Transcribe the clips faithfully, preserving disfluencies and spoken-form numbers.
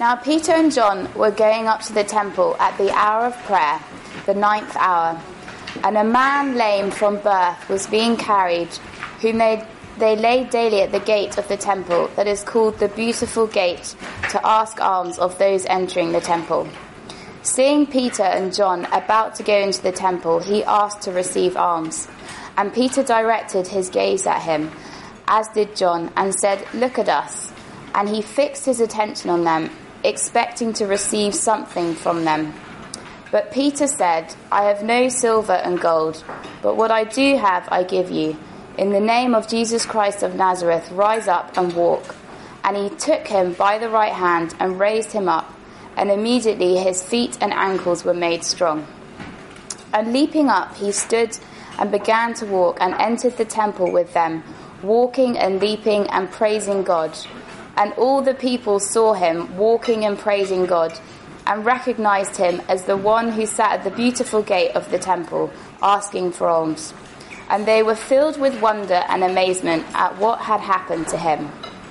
Now Peter and John were going up to the temple at the hour of prayer, the ninth hour, and a man lame from birth was being carried, whom they, they laid daily at the gate of the temple, that is called the Beautiful Gate, to ask alms of those entering the temple. Seeing Peter and John about to go into the temple, he asked to receive alms. And Peter directed his gaze at him, as did John, and said, "Look at us." And he fixed his attention on them, expecting to receive something from them. But Peter said, "I have no silver and gold, but what I do have I give you. In the name of Jesus Christ of Nazareth, rise up and walk." And he took him by the right hand and raised him up, and immediately his feet and ankles were made strong. And leaping up, he stood and began to walk, and entered the temple with them, walking and leaping and praising God. And all the people saw him walking and praising God, and recognized him as the one who sat at the beautiful gate of the temple, asking for alms. And they were filled with wonder and amazement at what had happened to him.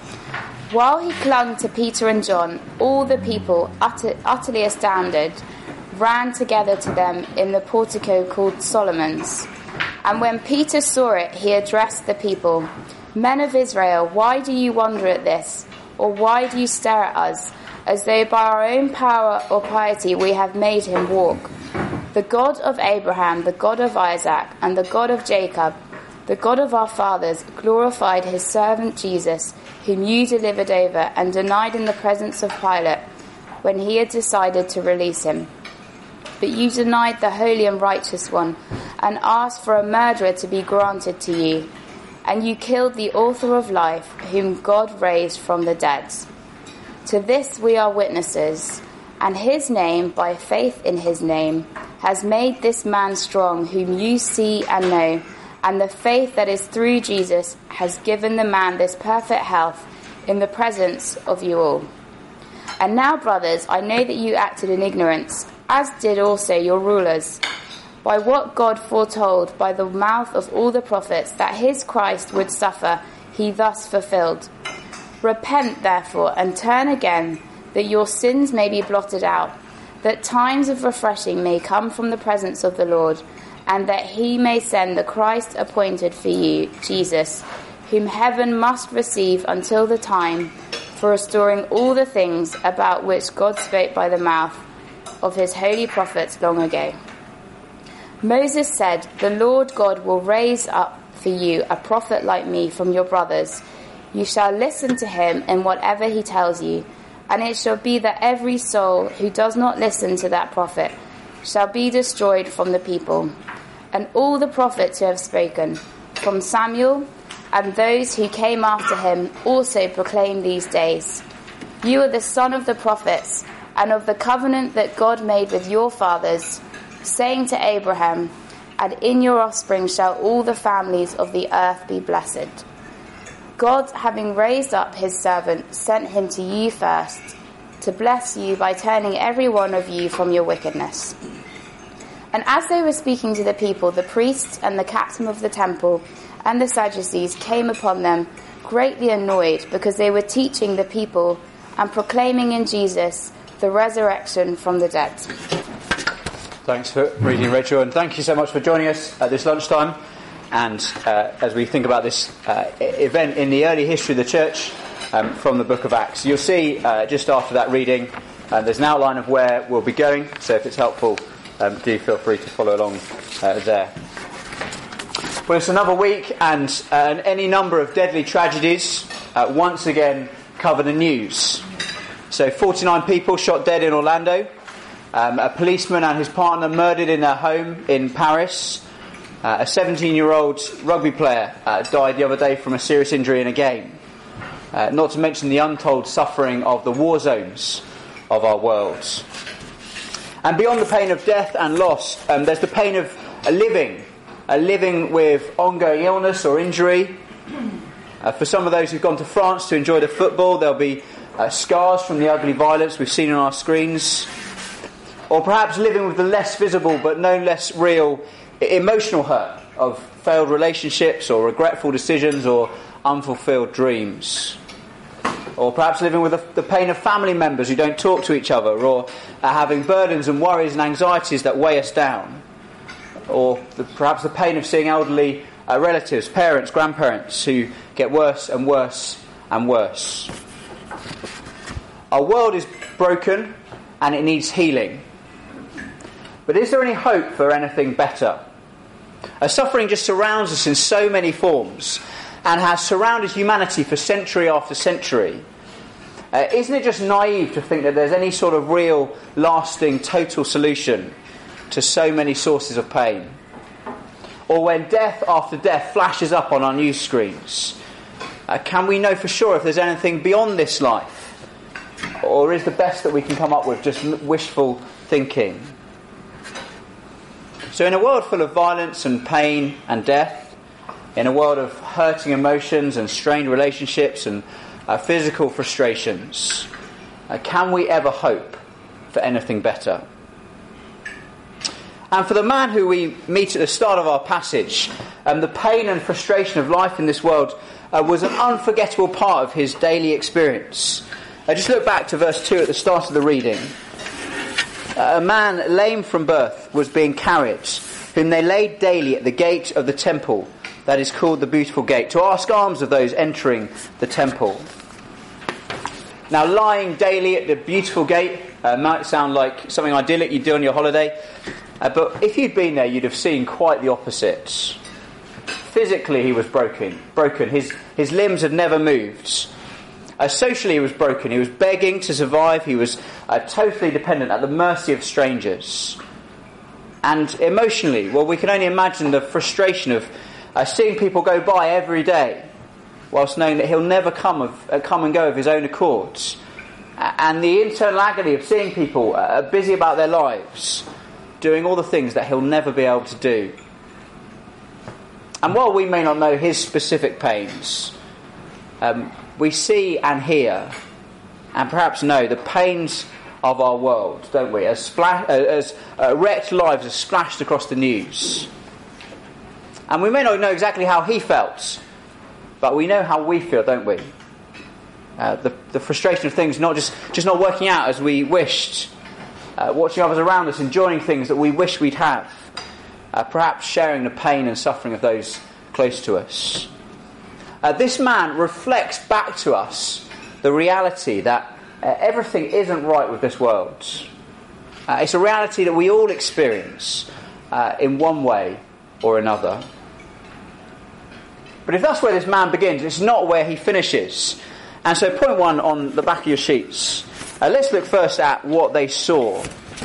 While he clung to Peter and John, all the people, utter, utterly astounded, ran together to them in the portico called Solomon's. And when Peter saw it, he addressed the people, "Men of Israel, why do you wonder at this? Or why do you stare at us, as though by our own power or piety we have made him walk? The God of Abraham, the God of Isaac, and the God of Jacob, the God of our fathers, glorified his servant Jesus, whom you delivered over and denied in the presence of Pilate, when he had decided to release him. But you denied the holy and righteous one, and asked for a murderer to be granted to you. And you killed the author of life, whom God raised from the dead. To this we are witnesses, and his name, by faith in his name, has made this man strong, whom you see and know, and the faith that is through Jesus has given the man this perfect health in the presence of you all. And now, brothers, I know that you acted in ignorance, as did also your rulers, by what God foretold by the mouth of all the prophets that his Christ would suffer, he thus fulfilled. Repent, therefore, and turn again, that your sins may be blotted out, that times of refreshing may come from the presence of the Lord, and that he may send the Christ appointed for you, Jesus, whom heaven must receive until the time for restoring all the things about which God spoke by the mouth of his holy prophets long ago. Moses said, "The Lord God will raise up for you a prophet like me from your brothers. You shall listen to him in whatever he tells you, and it shall be that every soul who does not listen to that prophet shall be destroyed from the people." And all the prophets who have spoken, from Samuel and those who came after him, also proclaim these days. You are the son of the prophets, and of the covenant that God made with your fathers, saying to Abraham, "And in your offspring shall all the families of the earth be blessed." God, having raised up his servant, sent him to you first, to bless you by turning every one of you from your wickedness. And as they were speaking to the people, the priests and the captain of the temple and the Sadducees came upon them, greatly annoyed, because they were teaching the people and proclaiming in Jesus the resurrection from the dead. Thanks for reading, Rachel, and thank you so much for joining us at this lunchtime. And uh, as we think about this uh, event in the early history of the church um, from the book of Acts, you'll see uh, just after that reading, uh, there's an outline of where we'll be going. So if it's helpful, um, do feel free to follow along uh, there. Well, it's another week, and, uh, and any number of deadly tragedies uh, once again cover the news. So forty-nine people shot dead in Orlando. Um, a policeman and his partner murdered in their home in Paris. Uh, a seventeen-year-old rugby player uh, died the other day from a serious injury in a game. Uh, not to mention the untold suffering of the war zones of our world. And beyond the pain of death and loss, um, there's the pain of a living, a living with ongoing illness or injury. Uh, for some of those who've gone to France to enjoy the football, there'll be uh, scars from the ugly violence we've seen on our screens. Or perhaps living with the less visible but no less real emotional hurt of failed relationships or regretful decisions or unfulfilled dreams. or perhaps living with the, the pain of family members who don't talk to each other, or uh, having burdens and worries and anxieties that weigh us down, or the, perhaps the pain of seeing elderly uh, relatives, parents, grandparents who get worse and worse and worse. Our world is broken and it needs healing. But is there any hope for anything better? Uh, suffering just surrounds us in so many forms and has surrounded humanity for century after century. Uh, isn't it just naive to think that there's any sort of real, lasting, total solution to so many sources of pain? Or when death after death flashes up on our news screens, uh, can we know for sure if there's anything beyond this life? Or is the best that we can come up with just wishful thinking? So in a world full of violence and pain and death, in a world of hurting emotions and strained relationships and uh, physical frustrations, uh, can we ever hope for anything better? And for the man who we meet at the start of our passage, um, the pain and frustration of life in this world uh, was an unforgettable part of his daily experience. Uh, just look back to verse two at the start of the reading. Uh, a man lame from birth was being carried, whom they laid daily at the gate of the temple, that is called the Beautiful Gate, to ask alms of those entering the temple. Now, lying daily at the Beautiful Gate uh, might sound like something idyllic you'd do on your holiday, uh, but if you'd been there, you'd have seen quite the opposite. Physically, he was broken. Broken. His his limbs had never moved. Uh, socially, he was broken. He was begging to survive. He was uh, totally dependent at the mercy of strangers. And emotionally, well, we can only imagine the frustration of uh, seeing people go by every day, whilst knowing that he'll never come of uh, come and go of his own accord, uh, and the internal agony of seeing people uh, busy about their lives, doing all the things that he'll never be able to do. And while we may not know his specific pains, um, we see and hear, and perhaps know, the pains of our world, don't we? As, spla- as uh, wrecked lives are splashed across the news. And we may not know exactly how he felt, but we know how we feel, don't we? Uh, the, the frustration of things not just, just not working out as we wished, uh, watching others around us enjoying things that we wish we'd have, uh, perhaps sharing the pain and suffering of those close to us. Uh, this man reflects back to us the reality that uh, everything isn't right with this world. Uh, it's a reality that we all experience uh, in one way or another. But if that's where this man begins, it's not where he finishes. And so point one on the back of your sheets. Uh, let's look first at what they saw.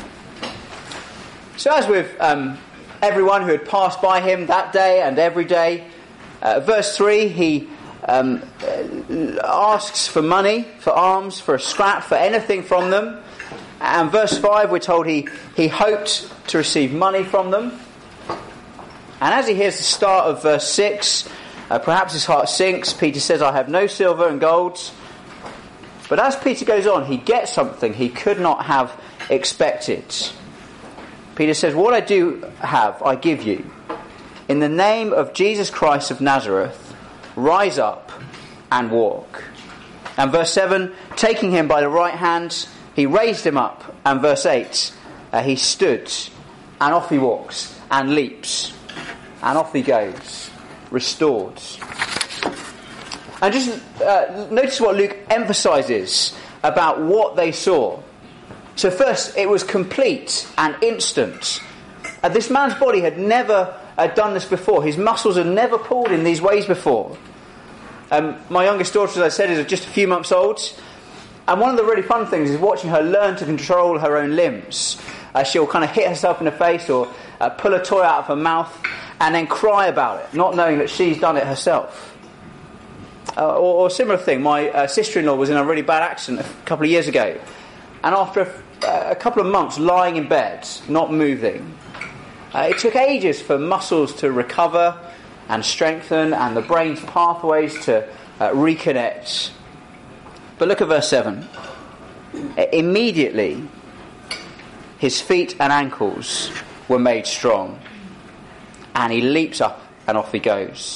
So as with um, everyone who had passed by him that day and every day, Uh, verse three, he um, asks for money, for alms, for a scrap, for anything from them. And verse five, we're told he, he hoped to receive money from them. And as he hears the start of verse six, uh, perhaps his heart sinks. Peter says, I have no silver and gold. But as Peter goes on, he gets something he could not have expected. Peter says, what I do have, I give you. In the name of Jesus Christ of Nazareth, rise up and walk. And verse seven, taking him by the right hand, he raised him up. And verse eight, uh, he stood, and off he walks, and leaps, and off he goes, restored. And just uh, notice what Luke emphasises about what they saw. So first, it was complete and instant. Uh, this man's body had never had done this before. His muscles had never pulled in these ways before. Um, my youngest daughter, as I said, is just a few months old. And one of the really fun things is watching her learn to control her own limbs. Uh, she'll kind of hit herself in the face or uh, pull a toy out of her mouth and then cry about it, not knowing that she's done it herself. Uh, or, or a similar thing, my uh, sister-in-law was in a really bad accident a couple of years ago. And after a, a couple of months lying in bed, not moving, Uh, it took ages for muscles to recover and strengthen and the brain's pathways to uh, reconnect. But look at verse seven. Immediately, his feet and ankles were made strong, and he leaps up and off he goes.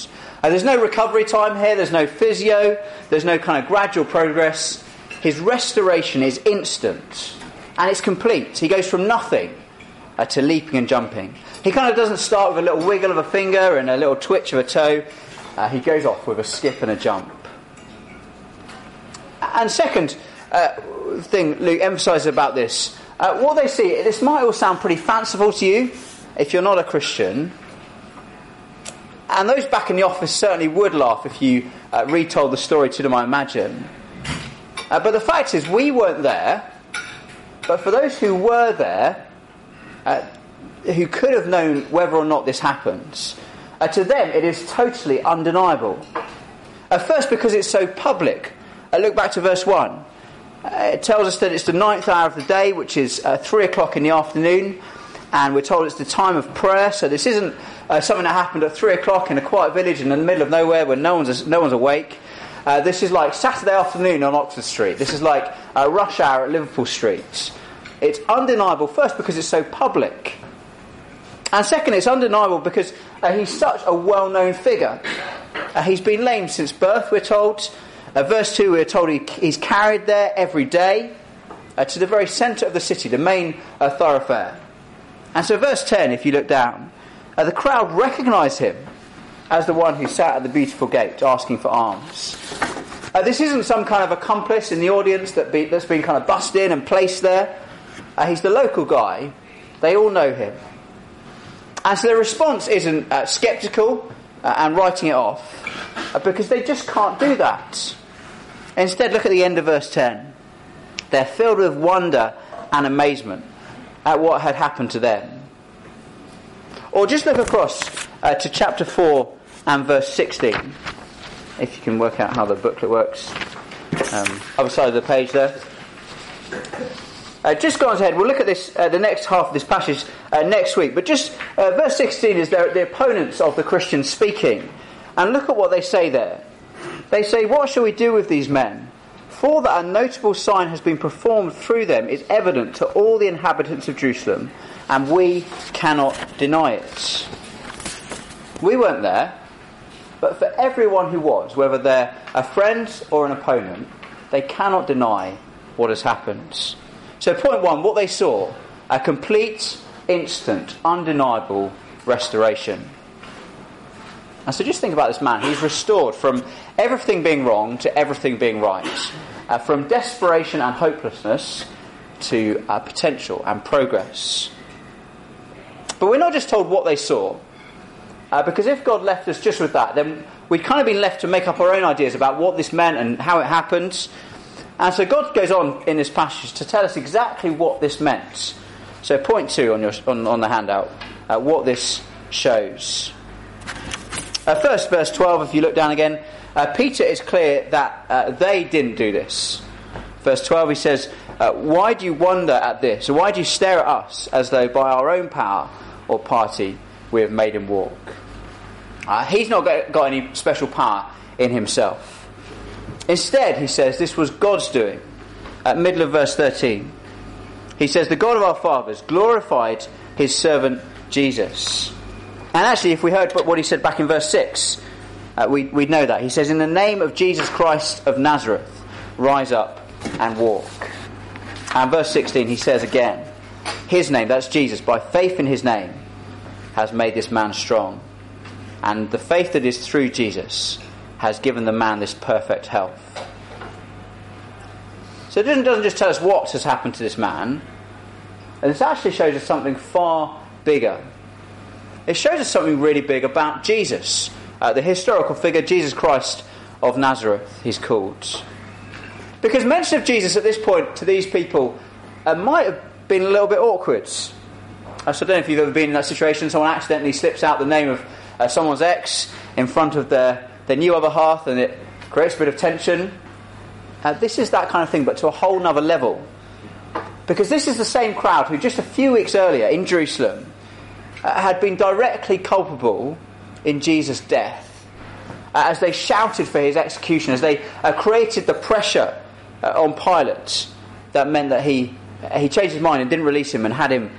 Uh, there's no recovery time here, there's no physio, there's no kind of gradual progress. His restoration is instant, and it's complete. He goes from nothing uh, to leaping and jumping. He kind of doesn't start with a little wiggle of a finger and a little twitch of a toe. Uh, he goes off with a skip and a jump. And second uh, thing Luke emphasises about this, uh, what they see, this might all sound pretty fanciful to you if you're not a Christian. And those back in the office certainly would laugh if you uh, retold the story to them, I imagine. Uh, but the fact is, we weren't there. But for those who were there, uh, who could have known whether or not this happens, uh, to them it is totally undeniable. Uh, first, because it's so public. Uh, look back to verse one. Uh, it tells us that it's the ninth hour of the day, which is uh, three o'clock in the afternoon. And we're told it's the time of prayer. So this isn't uh, something that happened at three o'clock in a quiet village in the middle of nowhere where no one's no one's awake. Uh, this is like Saturday afternoon on Oxford Street. This is like uh, rush hour at Liverpool Street. It's undeniable, first, because it's so public. And second, it's undeniable because uh, he's such a well-known figure. Uh, he's been lame since birth, we're told. Uh, verse two, we're told he, he's carried there every day uh, to the very centre of the city, the main uh, thoroughfare. And so verse ten, if you look down, uh, the crowd recognise him as the one who sat at the beautiful gate asking for alms. Uh, this isn't some kind of accomplice in the audience that be, that's been kind of bussed in and placed there. Uh, he's the local guy. They all know him. And so the response isn't uh, sceptical uh, and writing it off, uh, because they just can't do that. Instead, look at the end of verse ten. They're filled with wonder and amazement at what had happened to them. Or just look across uh, to chapter four and verse sixteen, if you can work out how the booklet works. Um, other side of the page there. Uh, just go on ahead. We'll look at this, uh, the next half of this passage uh, next week. But just uh, verse sixteen is the, the opponents of the Christians speaking. And look at what they say there. They say, "What shall we do with these men? For that a notable sign has been performed through them is evident to all the inhabitants of Jerusalem, and we cannot deny it." We weren't there, but for everyone who was, whether they're a friend or an opponent, they cannot deny what has happened. So point one, what they saw, a complete, instant, undeniable restoration. And so just think about this man. He's restored from everything being wrong to everything being right. Uh, from desperation and hopelessness to uh, potential and progress. But we're not just told what they saw, uh, because if God left us just with that, then we'd kind of been left to make up our own ideas about what this meant and how it happened. And so God goes on in this passage to tell us exactly what this meant. So point two on your on, on the handout, uh, what this shows. Uh, first, verse twelve, if you look down again, uh, Peter is clear that uh, they didn't do this. Verse twelve, he says, uh, "Why do you wonder at this? Or why do you stare at us as though by our own power or piety we have made him walk?" Uh, he's not got, got any special power in himself. Instead, he says, this was God's doing. At middle of verse thirteen, he says, "The God of our fathers glorified his servant Jesus." And actually, if we heard what he said back in verse six, uh, we, we'd know that. He says, "In the name of Jesus Christ of Nazareth, rise up and walk." And verse sixteen, he says again, his name, that's Jesus, by faith in his name, has made this man strong. And the faith that is through Jesus has given the man this perfect health. So it doesn't, doesn't just tell us what has happened to this man. And this actually shows us something far bigger. It shows us something really big about Jesus. Uh, the historical figure, Jesus Christ of Nazareth, he's called. Because mention of Jesus at this point to these people uh, might have been a little bit awkward. Uh, so I don't know if you've ever been in that situation. Someone accidentally slips out the name of uh, someone's ex in front of their, their new other half, and it creates a bit of tension. Uh, this is that kind of thing, but to a whole nother level. Because this is the same crowd who just a few weeks earlier in Jerusalem uh, had been directly culpable in Jesus' death. Uh, as they shouted for his execution, as they uh, created the pressure uh, on Pilate that meant that he uh, he changed his mind and didn't release him and had him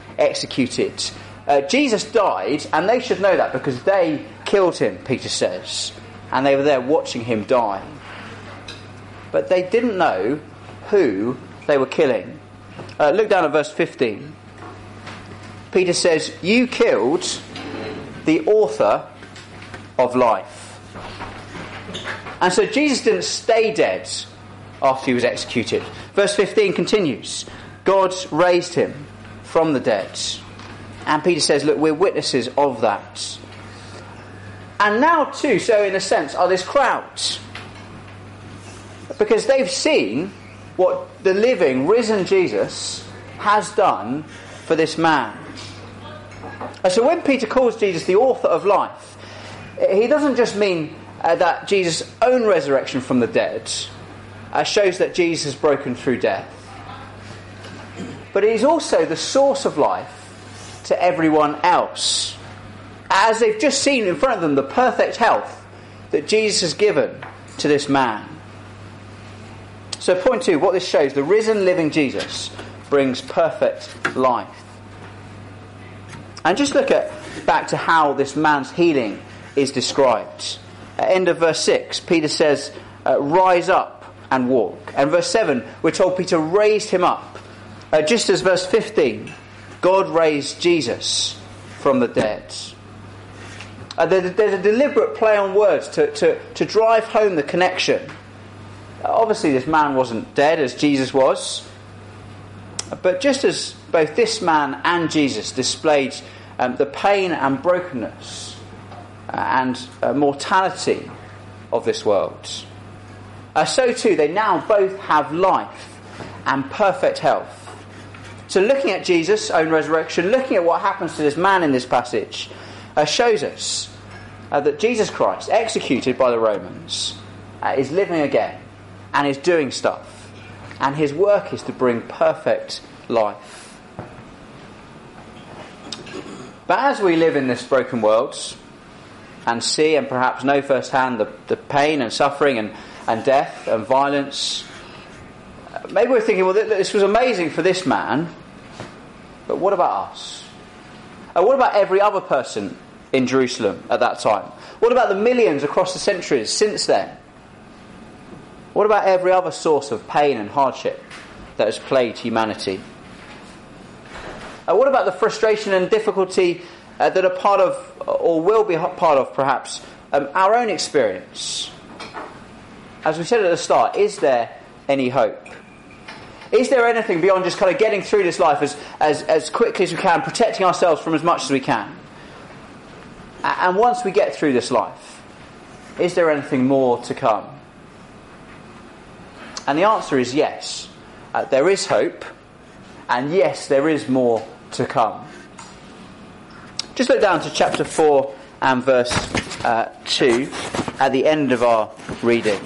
executed. Uh, Jesus died, and they should know that because they killed him, Peter says. and they were there watching him die. But they didn't know who they were killing. Uh, look down at verse fifteen. Peter says, "You killed the author of life." And so Jesus didn't stay dead after he was executed. Verse fifteen continues, God raised him from the dead. And Peter says, look, we're witnesses of that. And now too, so in a sense, are this crowd. Because they've seen what the living, risen Jesus has done for this man. And so when Peter calls Jesus the author of life, he doesn't just mean uh, that Jesus' own resurrection from the dead uh, shows that Jesus has broken through death. But he's also the source of life to everyone else. As they've just seen in front of them the perfect health that Jesus has given to this man. So point two, what this shows, the risen living Jesus brings perfect life. And just look at back to how this man's healing is described. At the end of verse six, Peter says, uh, rise up and walk. And verse seven, we're told Peter raised him up. Uh, just as verse fifteen, God raised Jesus from the dead. Uh, there, there's a deliberate play on words to, to, to drive home the connection. Uh, obviously this man wasn't dead as Jesus was. But just as both this man and Jesus displayed um, the pain and brokenness uh, and uh, mortality of this world, uh, so too they now both have life and perfect health. So looking at Jesus' own resurrection, looking at what happens to this man in this passage, uh, shows us uh, that Jesus Christ, executed by the Romans, uh, is living again and is doing stuff. And his work is to bring perfect life. But as we live in this broken world and see and perhaps know firsthand the, the pain and suffering and, and death and violence, maybe we're thinking, well, this was amazing for this man, but what about us? Uh, what about every other person in Jerusalem at that time? What about the millions across the centuries since then? What about every other source of pain and hardship that has plagued humanity? Uh, what about the frustration and difficulty uh, that are part of, or will be part of perhaps, um, our own experience? As we said at the start, is there any hope? Is there anything beyond just kind of getting through this life as, as, as quickly as we can, protecting ourselves from as much as we can? And once we get through this life, is there anything more to come? And the answer is yes. Uh, there is hope, and yes, there is more to come. Just look down to chapter four and verse uh, two at the end of our reading.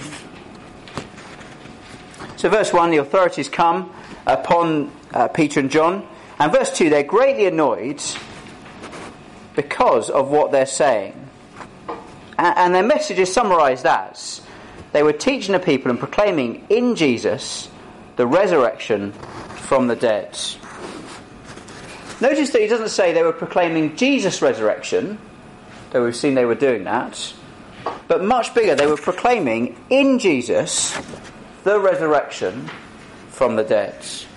So verse one, the authorities come upon uh, Peter and John. And verse two, they're greatly annoyed because of what they're saying. And, and their message is summarised as, they were teaching the people and proclaiming in Jesus the resurrection from the dead. Notice that he doesn't say they were proclaiming Jesus' resurrection, though we've seen they were doing that. But much bigger, they were proclaiming in Jesus the resurrection from the dead.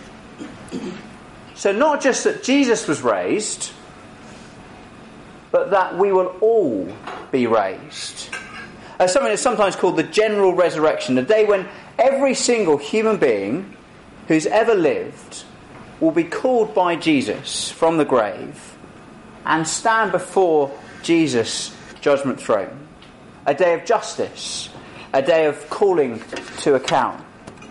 So not just that Jesus was raised, but that we will all be raised. Uh, something that's sometimes called the general resurrection, the day when every single human being who's ever lived will be called by Jesus from the grave and stand before Jesus' judgment throne. A day of justice, a day of calling to account.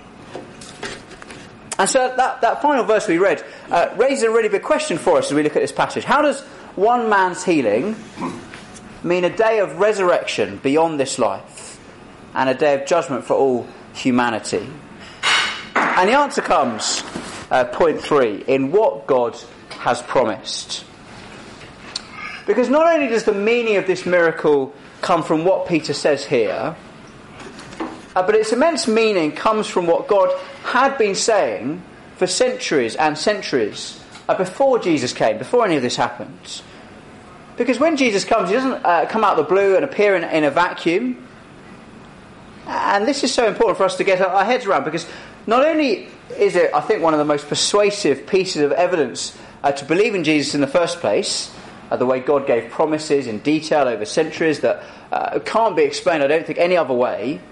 And so that, that final verse we read uh, raises a really big question for us as we look at this passage. How does one man's healing mean a day of resurrection beyond this life and a day of judgment for all humanity? And the answer comes, uh, point three, in what God has promised. Because not only does the meaning of this miracle come from what Peter says here, uh, but its immense meaning comes from what God had been saying for centuries and centuries uh, before Jesus came, before any of this happened. Because when Jesus comes, he doesn't uh, come out of the blue and appear in, in a vacuum. And this is so important for us to get our heads around, because not only is it, I think, one of the most persuasive pieces of evidence uh, to believe in Jesus in the first place, uh, the way God gave promises in detail over centuries that uh, can't be explained, I don't think, any other way.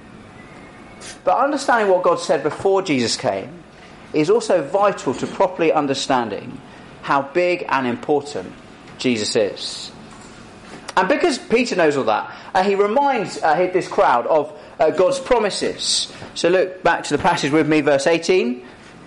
But understanding what God said before Jesus came is also vital to properly understanding how big and important Jesus is. And because Peter knows all that, uh, he reminds uh, this crowd of uh, God's promises. So look back to the passage with me, verse eighteen.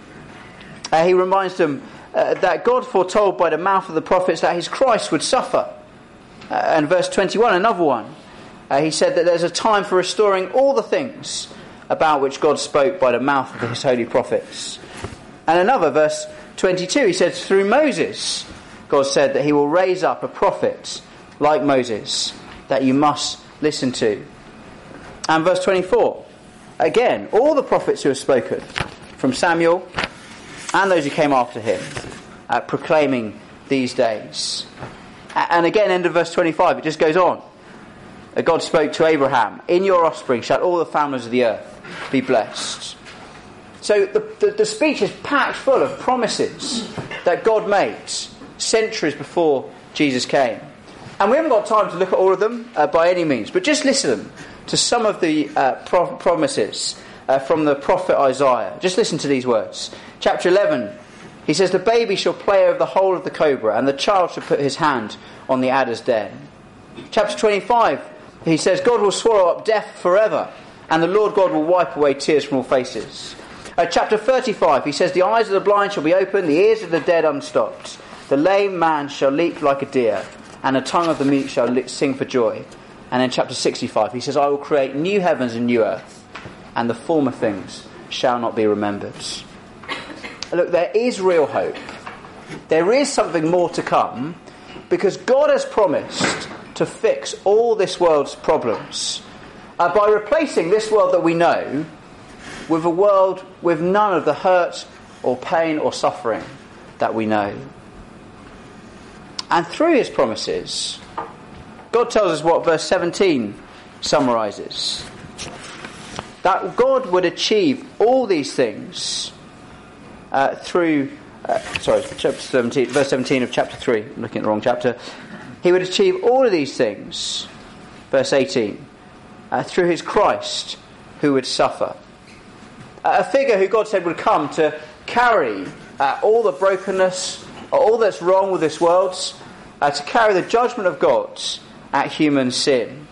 Uh, he reminds them uh, that God foretold by the mouth of the prophets that his Christ would suffer. Uh, and verse twenty-one, another one, uh, he said that there's a time for restoring all the things about which God spoke by the mouth of his holy prophets. And another, verse twenty-two, he says, through Moses, God said that he will raise up a prophet like Moses that you must listen to. And verse twenty-four, again, all the prophets who have spoken, from Samuel and those who came after him, uh, proclaiming these days. And again, end of verse twenty-five, it just goes on. God spoke to Abraham, in your offspring shall all the families of the earth be blessed. So the, the, the speech is packed full of promises that God made centuries before Jesus came. And we haven't got time to look at all of them uh, by any means, but just listen to some of the uh, pro- promises uh, from the prophet Isaiah. Just listen to these words. Chapter eleven, he says, the baby shall play over the hole of the cobra, and the child shall put his hand on the adder's den. Chapter twenty-five, he says, God will swallow up death forever, and the Lord God will wipe away tears from all faces. Uh, chapter thirty-five, he says, the eyes of the blind shall be opened, the ears of the dead unstopped. The lame man shall leap like a deer, and the tongue of the mute shall sing for joy. And in chapter sixty-five, he says, I will create new heavens and new earth, and the former things shall not be remembered. Look, there is real hope. There is something more to come, because God has promised to fix all this world's problems uh, by replacing this world that we know with a world with none of the hurt or pain or suffering that we know. And through his promises, God tells us what verse seventeen summarises. That God would achieve all these things uh, through, uh, sorry, chapter seventeen, verse seventeen of chapter three, I'm looking at the wrong chapter. He would achieve all of these things, verse eighteen, uh, through his Christ who would suffer. Uh, a figure who God said would come to carry uh, all the brokenness, all that's wrong with this world, uh, to carry the judgment of God at human sin.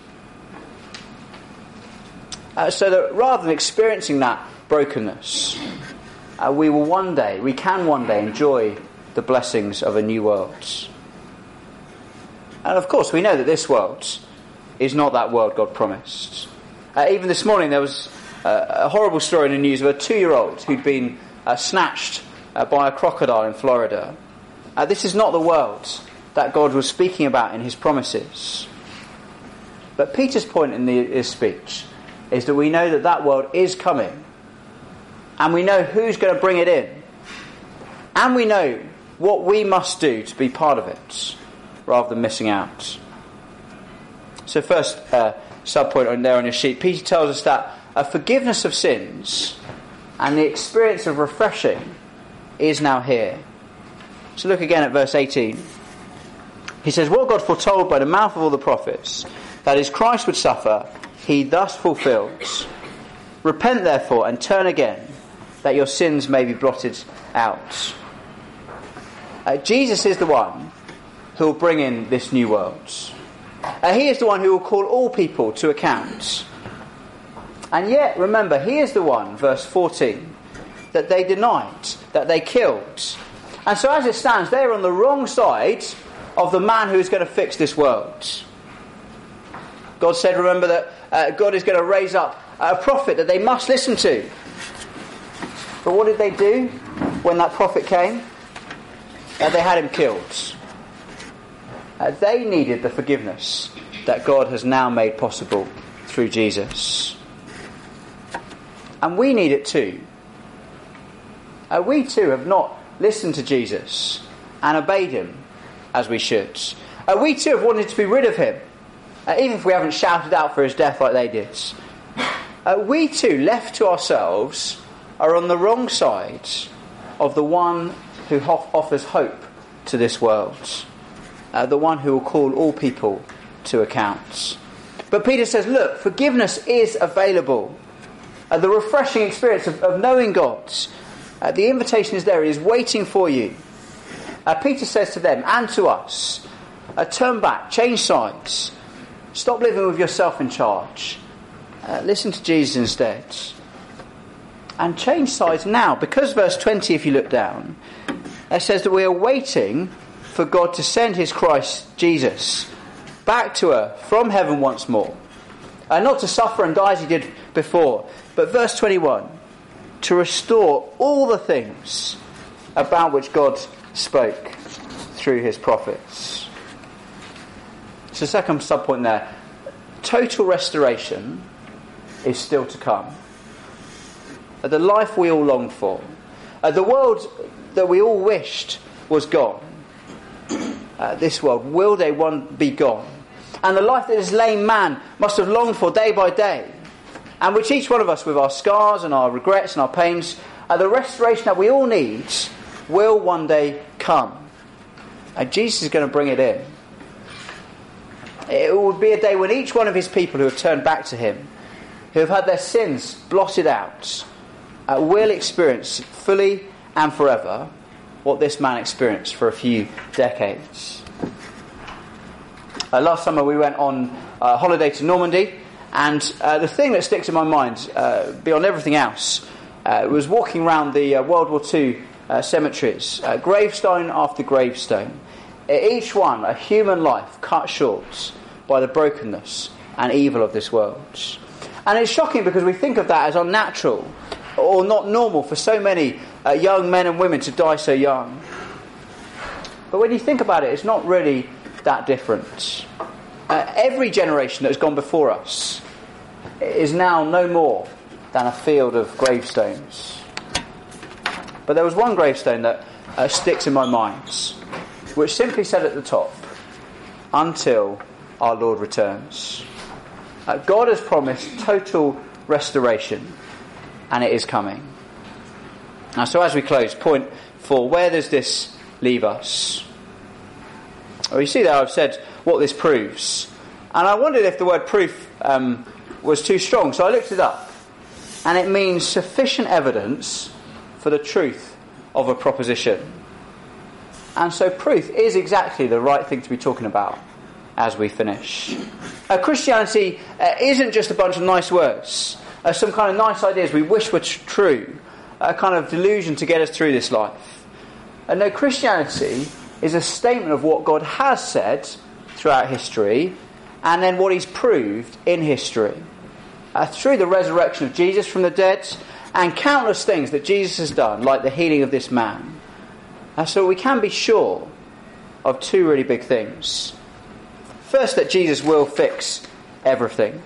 Uh, so that rather than experiencing that brokenness, uh, we will one day, we can one day enjoy the blessings of a new world. And of course we know that this world is not that world God promised. Uh, even this morning there was uh, a horrible story in the news of a two-year-old who'd been uh, snatched uh, by a crocodile in Florida. Uh, this is not the world that God was speaking about in his promises. But Peter's point in the, his speech is that we know that that world is coming, and we know who's going to bring it in, and we know what we must do to be part of it rather than missing out. So first uh, sub-point on there on your sheet, Peter tells us that a forgiveness of sins and the experience of refreshing is now here. So look again at verse eighteen. He says, what God foretold by the mouth of all the prophets, that his Christ would suffer, he thus fulfills. Repent therefore and turn again, that your sins may be blotted out. Uh, Jesus is the one who will bring in this new world. Uh, he is the one who will call all people to account. And yet, remember, he is the one, verse fourteen, that they denied, that they killed. And so as it stands, they are on the wrong side of the man who is going to fix this world. God said, remember, that uh, God is going to raise up a prophet that they must listen to. But what did they do when that prophet came? Uh, they had him killed. Uh, they needed the forgiveness that God has now made possible through Jesus. And we need it too. Uh, we too have not listened to Jesus and obeyed him as we should. Uh, we too have wanted to be rid of him, uh, even if we haven't shouted out for his death like they did. uh, we too, left to ourselves, are on the wrong side of the one who ho- offers hope to this world, uh, the one who will call all people to account. But Peter says, look, forgiveness is available. Uh, the refreshing experience of, of knowing God, uh, the invitation is there, it is waiting for you. Uh, Peter says to them and to us, uh, turn back, change sides, stop living with yourself in charge, uh, listen to Jesus instead. And change sides now, because verse twenty, if you look down, it says that we are waiting for God to send his Christ Jesus back to earth from heaven once more. Uh, not to suffer and die as he did before, but verse twenty-one, to restore all the things about which God spoke through his prophets. So second subpoint there, total restoration is still to come. Uh, the life we all longed for, uh, the world that we all wished was gone, uh, this world, will they one be gone? And the life that this lame man must have longed for day by day, and which each one of us with our scars and our regrets and our pains, uh, the restoration that we all need will one day come. And Jesus is going to bring it in. It will be a day when each one of his people who have turned back to him, who have had their sins blotted out, uh, will experience fully and forever what this man experienced for a few decades. Uh, last summer we went on a holiday to Normandy, and uh, the thing that sticks in my mind, uh, beyond everything else, uh, was walking around the uh, World War Two uh, cemeteries, uh, gravestone after gravestone, each one a human life cut short by the brokenness and evil of this world. And it's shocking because we think of that as unnatural or not normal for so many uh, young men and women to die so young. But when you think about it, it's not really that different. Uh, every generation that has gone before us is now no more than a field of gravestones. But there was one gravestone that uh, sticks in my mind, which simply said at the top, until our Lord returns. Uh, God has promised total restoration, and it is coming. Now, so as we close, point four, where does this leave us? Well, you see there I've said what this proves. And I wondered if the word proof um, was too strong, so I looked it up. And it means sufficient evidence for the truth of a proposition. And so proof is exactly the right thing to be talking about as we finish. Uh, Christianity uh, isn't just a bunch of nice words, uh, some kind of nice ideas we wish were tr- true, a kind of delusion to get us through this life. And no, Christianity is a statement of what God has said throughout history, and then what he's proved in history. Uh, through the resurrection of Jesus from the dead, and countless things that Jesus has done, like the healing of this man. Uh, so we can be sure of two really big things. First, that Jesus will fix everything.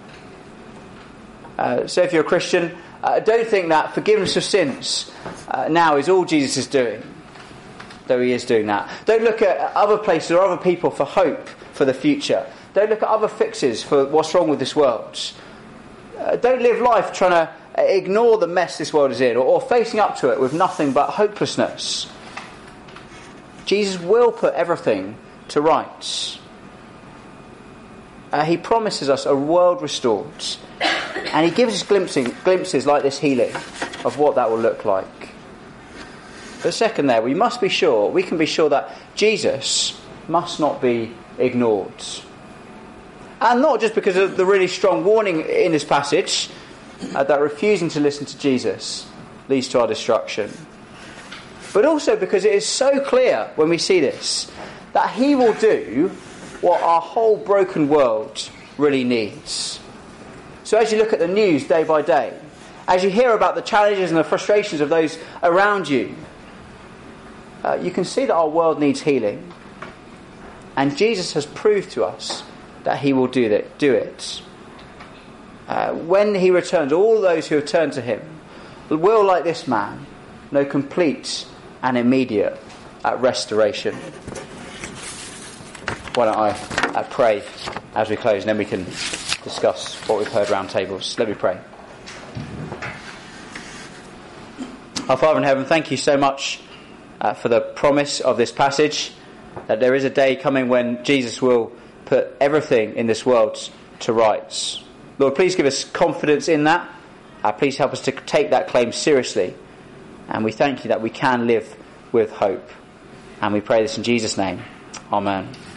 Uh, so if you're a Christian, uh, don't think that forgiveness of sins uh, now is all Jesus is doing, though he is doing that. Don't look at other places or other people for hope for the future. Don't look at other fixes for what's wrong with this world. Uh, don't live life trying to ignore the mess this world is in, or, or facing up to it with nothing but hopelessness. Jesus will put everything to rights. Uh, he promises us a world restored, and he gives us glimpses, glimpses like this healing of what that will look like. But second there, we must be sure, we can be sure that Jesus must not be ignored. And not just because of the really strong warning in this passage, uh, that refusing to listen to Jesus leads to our destruction. But also because it is so clear when we see this, that he will do what our whole broken world really needs. So as you look at the news day by day, as you hear about the challenges and the frustrations of those around you, uh, you can see that our world needs healing. And Jesus has proved to us that he will do that, do it. Uh, when he returns, all those who have turned to him will, like this man, know complete and immediate uh, restoration. Why don't I uh, pray as we close, and then we can discuss what we've heard round tables. Let me pray. Our Father in heaven, thank you so much uh, for the promise of this passage, that there is a day coming when Jesus will put everything in this world to rights. Lord, please give us confidence in that. Uh, please help us to take that claim seriously. And we thank you that we can live with hope. And we pray this in Jesus' name. Amen.